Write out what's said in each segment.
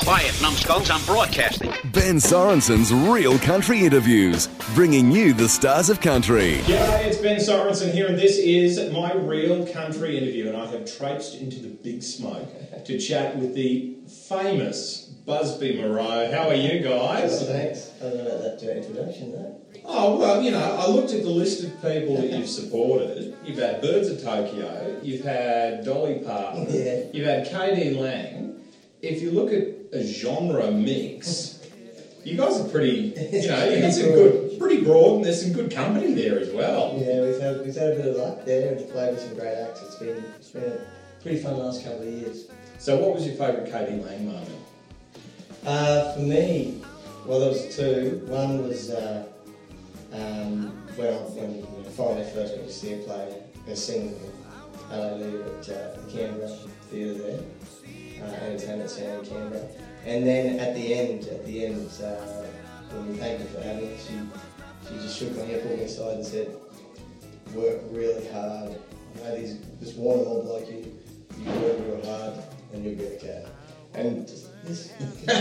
Quiet, numbskulls, I'm broadcasting. Ben Sorensen's Real Country Interviews, bringing you the stars of country. G'day, it's Ben Sorensen here, and this is my Real Country Interview, and I have traipsed into the big smoke to chat with the famous Busby Moreau. How are you guys? Well, thanks. I don't know about that introduction, though. Oh, well, you know, I looked at the list of people that you've supported. You've had Birds of Tokyo, you've had Dolly Parton, you've had K.D. Lang. If you look at a genre mix, you guys are pretty, you know, you got some good, pretty broad, and there's some good company there as well. Yeah, we've had a bit of luck there and played with some great acts. It's been a pretty fun last couple of years. So what was your favourite K.D. Lang moment? For me, well, there was two. One was when finally first got to see her play and sing Hallelujah at the Canberra Theatre there, Entertainment Centre in Canberra. And then at the end, when we thanked her for having it, she just shook my hand, pulled me aside and said, "Work really hard. I know this Warner mob like you work real hard and you'll be okay." And just this.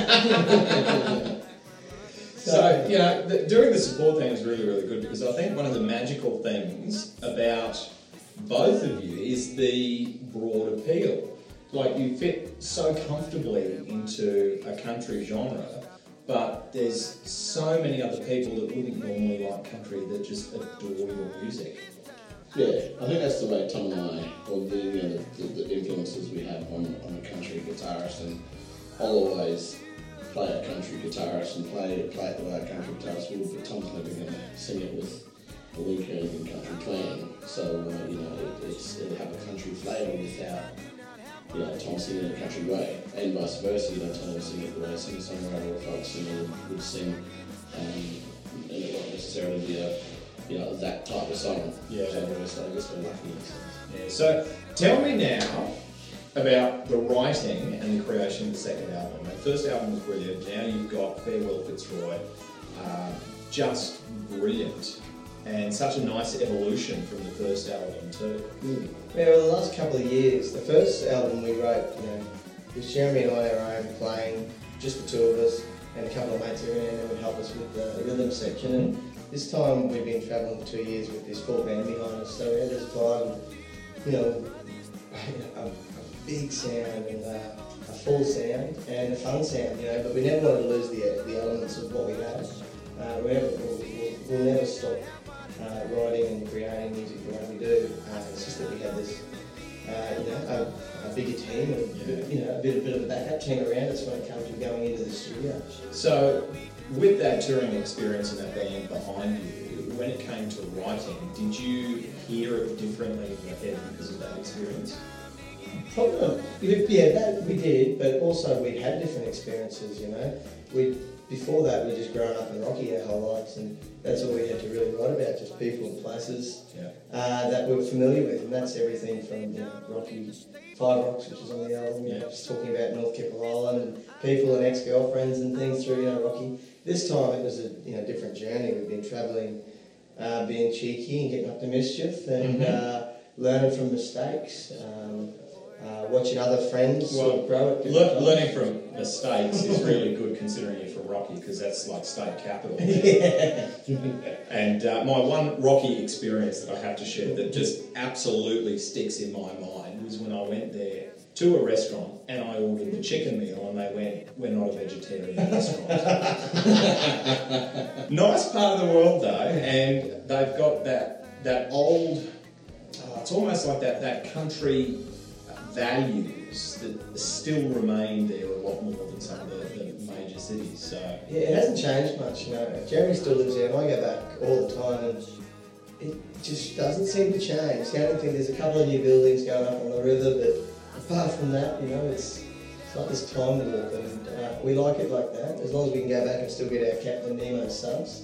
So, you know, doing the support thing is really, really good, because I think one of the magical things about both of you is the broad appeal. Like, you fit so comfortably into a country genre, but there's so many other people that wouldn't normally like country that just adore your music. Yeah, I think that's the way Tom and I, or the influences we have on a country guitarist, and I'll always play a country guitarist and play it the way a country guitarist would, but Tom's never going to sing it with a Lee Kernaghan country twang. So, you know, it'll have a country flavour without, you know, Tom singing in a country way, and vice versa. You know, Tom will sing it the way a singer-songwriter or a folk singer would sing, and it won't necessarily be that type of song. Yeah. So I guess we're lucky in a sense. Yeah. So, tell me now about the writing and the creation of the second album. The first album was brilliant. Now you've got Farewell Fitzroy, just brilliant, and such a nice evolution from the first album too. Yeah, well, the last couple of years, the first album we wrote, you know, was Jeremy and I our own playing, just the two of us, and a couple of mates here and there would help us with the rhythm section. And this time we've been travelling for 2 years with this full band behind us, so we had this vibe, you know, a big sound and a full sound and a fun sound, you know, but we never wanted to lose the elements of what we had. We'll never stop writing and creating music the way we do. It's just that we have this, you know, a bigger team and you know, a bit of a backup team around us when it comes to going into the studio. So, with that touring experience and that band behind you, when it came to writing, did you hear it differently in your head because of that experience? Probably, yeah, that we did, but also we'd had different experiences, you know. Before that, we'd just grown up in Rocky our whole lives, and that's all we had to really write about, just people and places that we were familiar with, and that's everything from, you know, Rocky, Five Rocks, which is on the album, you know, just talking about North Keppel Island and people and ex-girlfriends and things through, you know, Rocky. This time it was a, you know, different journey. We've been travelling, being cheeky and getting up to mischief and learning from mistakes. Watching other friends sort of grow at different times. Learning from mistakes is really good, considering you're from Rocky, because that's like state capital. Yeah. And my one Rocky experience that I have to share that just absolutely sticks in my mind was when I went there to a restaurant and I ordered the chicken meal, and they went, "We're not a vegetarian restaurant." Nice part of the world though, and they've got that old, it's almost like that country values that still remain there a lot more than some of the major cities. So yeah, it hasn't changed much, you know. Jeremy still lives there and I go back all the time, and it just doesn't seem to change. The only thing, there's a couple of new buildings going up on the river, but apart from that, you know, it's like this time warp, and we like it like that, as long as we can go back and still get our Captain Nemo subs.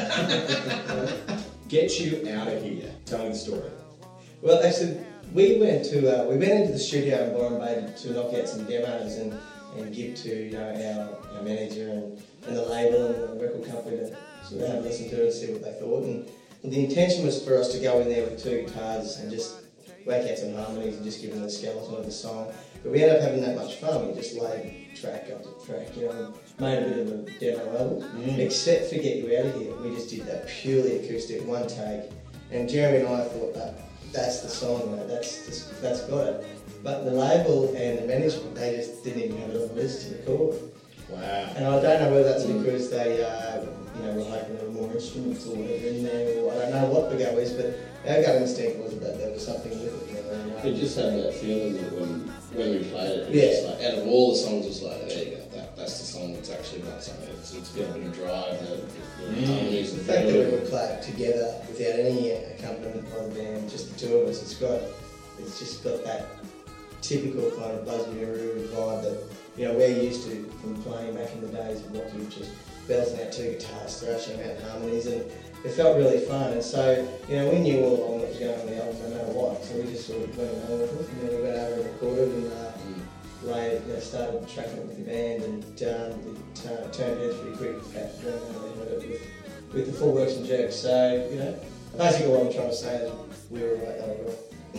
Get you out of here. Tell me the story. Well, actually, we went into the studio in Byron Bay to knock out some demos and give to, you know, our manager and the label and the record company to sort of have a listen to it and see what they thought. And the intention was for us to go in there with two guitars and just whack out some harmonies and just give them the skeleton of the song. But we ended up having that much fun. We just laid track after track, made a bit of a demo album, except for Get You Out of Here. We just did that purely acoustic, one take, and Jeremy and I thought that's the song, that's got it. But the label and the management, they just didn't even have it on the list to record. Wow. And I don't know whether that's because they, were hoping there were more instruments or whatever in there, or I don't know what the go is, but our gut instinct was that there was something with it. We just had that feeling that when we played it, was just like, out of all the songs, it was like, there you go, that's the song that's actually got something. It's got a bit of drive, the harmonies. The fact that we would play it together without any accompaniment by the band, just the two of us, it's just got that typical kind of Buzz Mirror vibe that we're used to from playing back in the days of Rocky, just belting out two guitars, thrashing out harmonies, and it felt really fun. And so, we knew all along what was going on in the album, no matter what. So we just sort of went along with it, and then we went over and recorded and started tracking it with the band, and it turned out pretty quick. In fact, with the full works and jerks. So, basically what I'm trying to say is we were right out of it.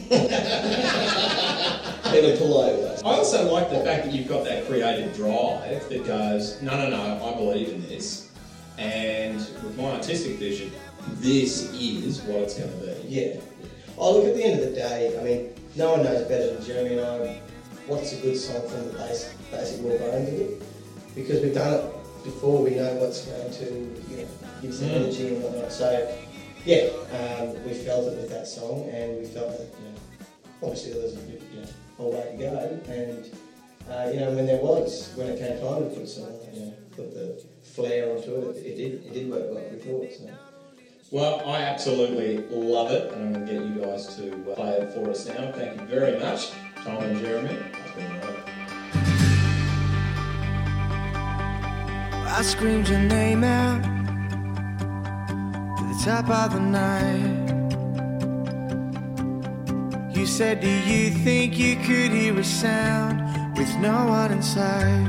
In a polite way. I also like the fact that you've got that creative drive that goes, no, I believe in this, and with my artistic vision, this is what it's going to be. Yeah. Oh, look, at the end of the day, I mean, no one knows better than Jeremy and I what's a good song from the basic raw bones of it, because we've done it before. We know what's going to give some energy and whatnot. So, yeah, we felt it with that song, and we felt that obviously there was a bit whole way to go, and when it came time to put the flair onto it, it did work like we thought. So. Well, I absolutely love it, and I'm going to get you guys to play it for us now. Thank you very much, Tom and Jeremy. It's been great. I screamed your name out to the top of the night. You said, do you think you could hear a sound with no one inside?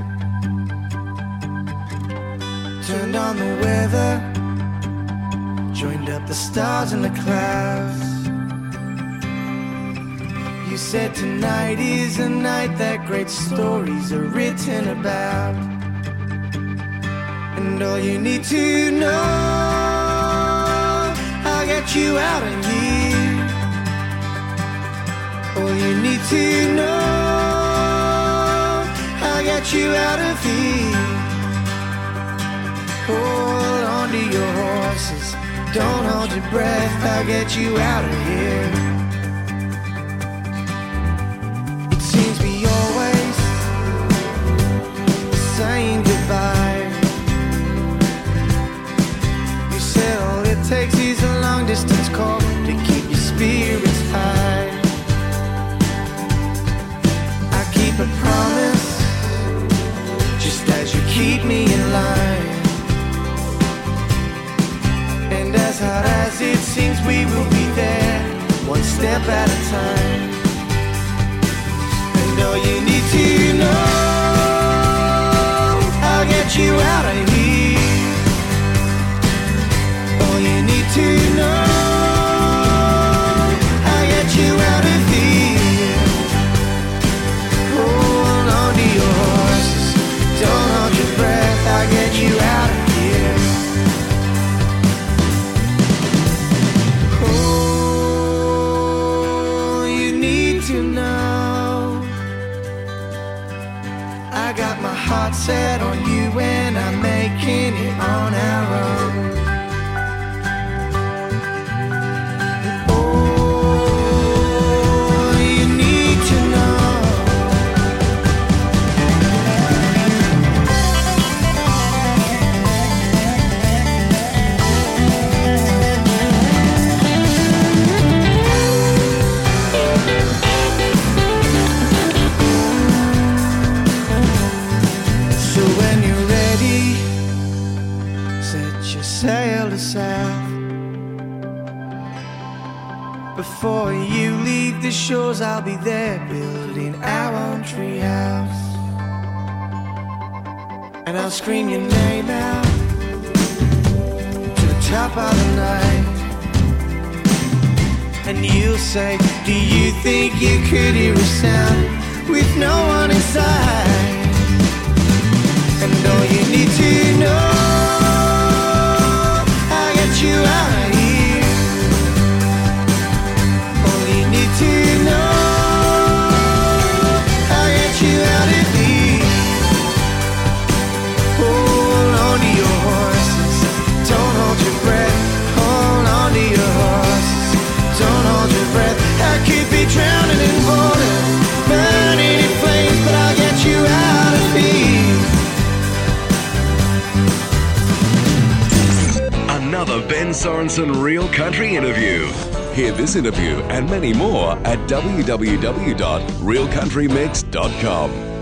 Turned on the weather, joined up the stars and the clouds. You said tonight is a night that great stories are written about. And all you need to know, I'll get you out of here. All you need to know, I'll get you out of here. Hold on to your horses, don't hold your breath, I'll get you out of here. It seems we always saying goodbye. You said all it takes is a long distance call to keep your spirits high. A promise, just as you keep me in line. And as hard as it seems, we will be there, one step at a time. And all you need to know, I'll get you out of here. All you need to know, I'll get you out of here. Don't hold your breath, I'll get you out of here. Oh, you need to know, I got my heart set on you and I'm making it on our own. Oh, you need to know. Sail to south. Before you leave the shores, I'll be there building our own treehouse. And I'll scream your name out to the top of the night. And you'll say, do you think you could hear a sound with no one inside? another Ben Sorensen Real Country interview. Hear this interview and many more at www.realcountrymix.com.